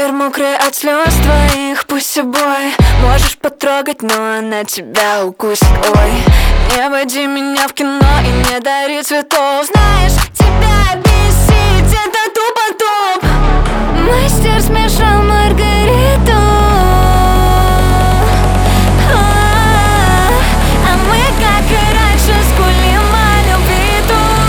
Ветер мокрый от слез твоих, пусть собой можешь потрогать, но она тебя укусит. Ой, не води меня в кино и не дари цветов. Знаешь, тебя бесит, это тупо-туп. Мастер смешал Маргариту, а мы, как и раньше, скулим о любви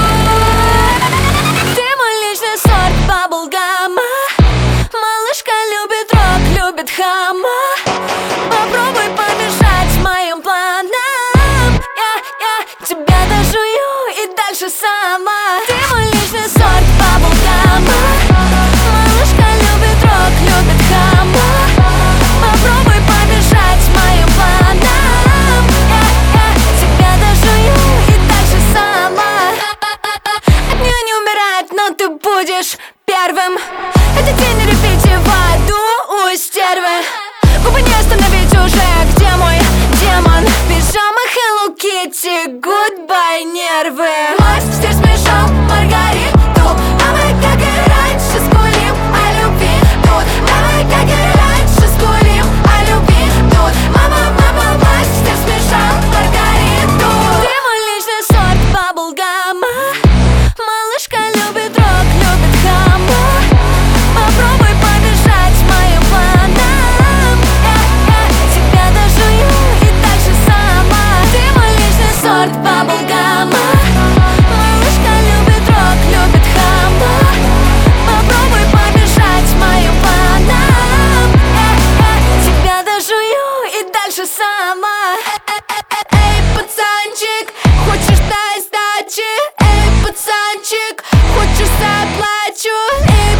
тут. Ты мой личный сорт баблгама. Малышка любит рок, любит хама. Попробуй помешать моим планам. Я тебя дожую и дальше сама. Ты мой личный сорт баблгама. Малышка любит рок, любит хама. Попробуй помешать моим планам. Я тебя дожую и дальше сама. От нее не умирать, но ты будешь первым. Это день на репите в аду у стервы. Губы не остановить уже, где мой демон? Пижама Hello Kitty, goodbye, нервы. Мастер смешал Маргариту, а мы, как и раньше, скулим о любви тут. Давай, как и раньше, скулим о любви тут. Мама, мастер смешал Маргариту. Ты мой личный сорт баблгама. Малышка любит рок, любит хама. Попробуй помешать моим планам. Я тебя дожую и дальше сама. Ты мой личный сорт баблгама. Малышка любит рок, любит хама. Попробуй помешать моим планам. Я тебя дожую и дальше сама. Эй, пацанчик, хочешь дать сдачи? Эй, пацанчик, хочешь заплачу? Эй,